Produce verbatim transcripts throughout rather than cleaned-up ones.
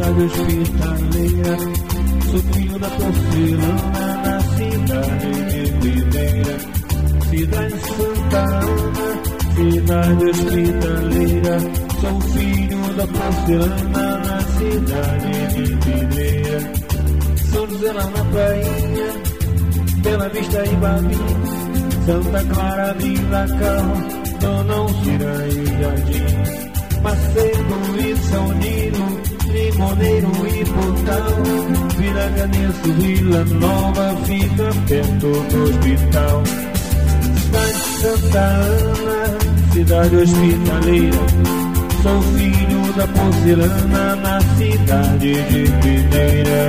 cidade hospitaleira. Sou filho da porcelana na cidade de Videira. Cidade Santa Ana, cidade hospitaleira. Sou filho da porcelana na cidade de Videira. São José lá na prainha, Bela Vista e Babi, Santa Clara, Vila Carro, Dona Alcira e Jardim, Macedo e São Nilo, Limoneiro e Portal, Vila Ganeço, Vila Nova, fica perto do hospital. Cidade Santa Ana, cidade hospitaleira. Sou filho da porcelana na cidade de Videira.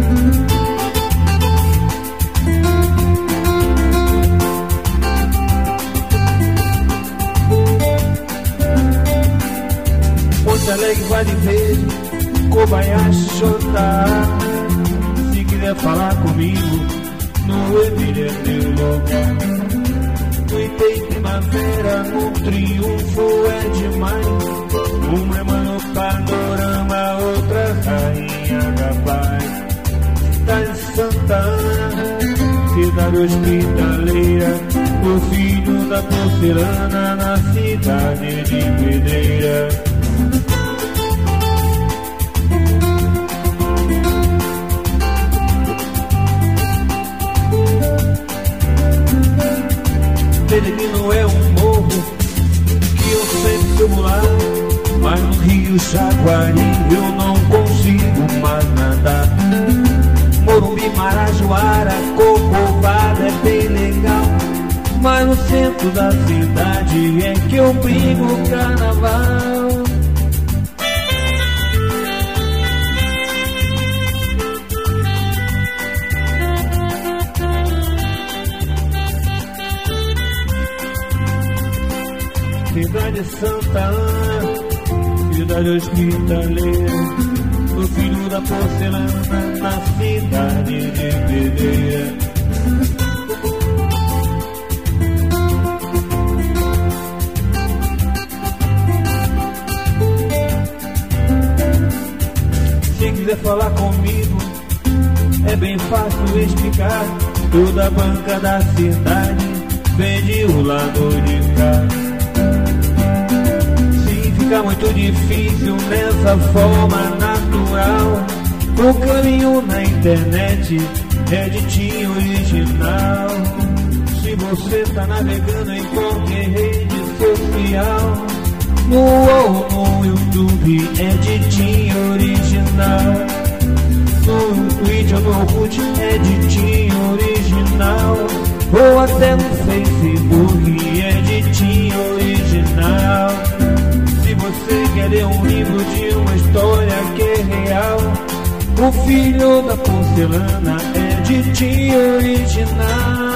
Porto Alegre, Vale Verde, Kobayashi, Xota. Se quiser falar comigo, no Emília é meu lugar. No Ipê Primavera, no Triunfo é demais. Uma é Mano Panorama, outra Rainha da Paz. Cidade Santa Ana, cidade hospitaleira. O filho da porcelana na cidade de Videira. Peregrino é um morro que eu sempre subo lá, mas no Rio Jaguari eu não consigo mais nadar. Morumbi, Marajoara, Corcovado é bem legal, mas no centro da cidade é que eu brinco o carnaval. Cidade Santa Ana, cidade hospitaleira. Sou filho da porcelana na cidade de Videira. Se quiser falar comigo, é bem fácil explicar. Toda a banca da cidade vende o lado de cá. Fica muito difícil nessa forma natural. O caminho na internet é de Tim original. Se você tá navegando em qualquer rede social, no ou no YouTube é de Tim original. No Twitter ou no Orkut é de Tim original. Ou até no Facebook é de Tim original. Se você quer ler um livro de uma história que é real, O Filho da Porcelana é de Tim original.